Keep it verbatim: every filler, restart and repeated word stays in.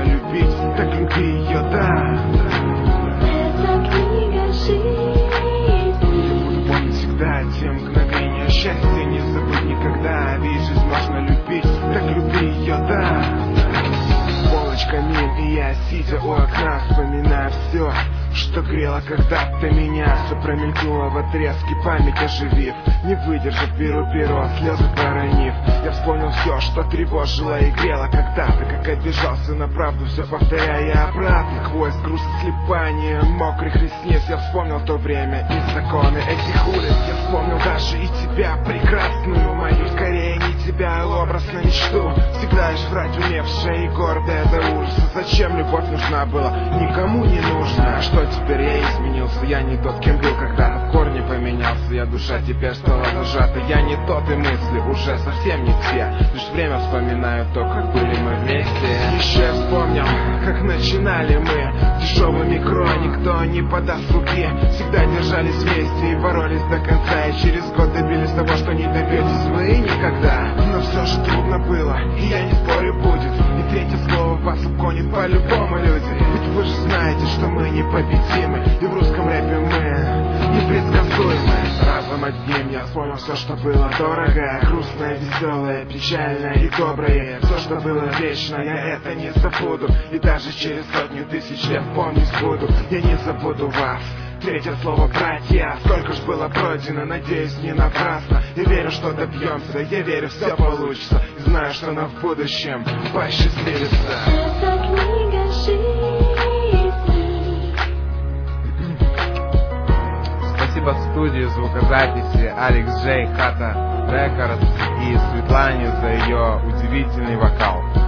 можно любить, так люби ее, да. Это книга жизни. Я буду помнить всегда те мгновения счастья, не забыть никогда. Ведь жизнь можно любить, так люби ее, да. Полочка мин, и я, сидя у окна, вспоминаю все, что грело когда-то меня. Все промелькнуло в отрезке, память оживив, не выдержав перу-перо, слезы проронив. Я вспомнил все, что тревожило и грело когда-то, как обижался на правду, все повторяя обратно. Хвост, груз, слепание мокрых ресниц. Я вспомнил то время и законы этих улиц. Я вспомнил даже и тебя, прекрасную мою, скорее не тебя, а образ на мечту. Всегда лишь врать умевшая и гордая до ужаса. Зачем любовь нужна была? Никому не нужна. Что теперь я изменился? Я не тот, кем был когда-то, в корне поменялся. Я душа теперь стала зажата. Я не тот, и мысли уже совсем не те. Лишь время вспоминаю то, как были мы вместе. Еще я вспомнил, как начинали мы дешевыми кро, никто не подаст руки. Всегда держались вместе и боролись до конца. И через год добились того, что не добьетесь вы никогда. Но все же трудно было, и я не спорю, будет. И третье слово вас обгонит по-любому, люди. Ведь вы же знаете, что мы непобедимы, и в русском рэпе мы непредсказуемы. Разом одним я вспомнил все, что было дорого, грустное, веселое, печальное и доброе. Все, что было вечно, я это не забуду. И даже через сотню тысяч лет помнить буду. Я не забуду вас. Третье слово братья, сколько ж было пройдено, надеюсь, не напрасно. Я верю, что добьемся, я верю, все получится. И знаю, что нам в будущем посчастливится. Это книга жизни. Спасибо студии звукозаписи Алекс Джей, Хата Рекордс и Светлане за ее удивительный вокал.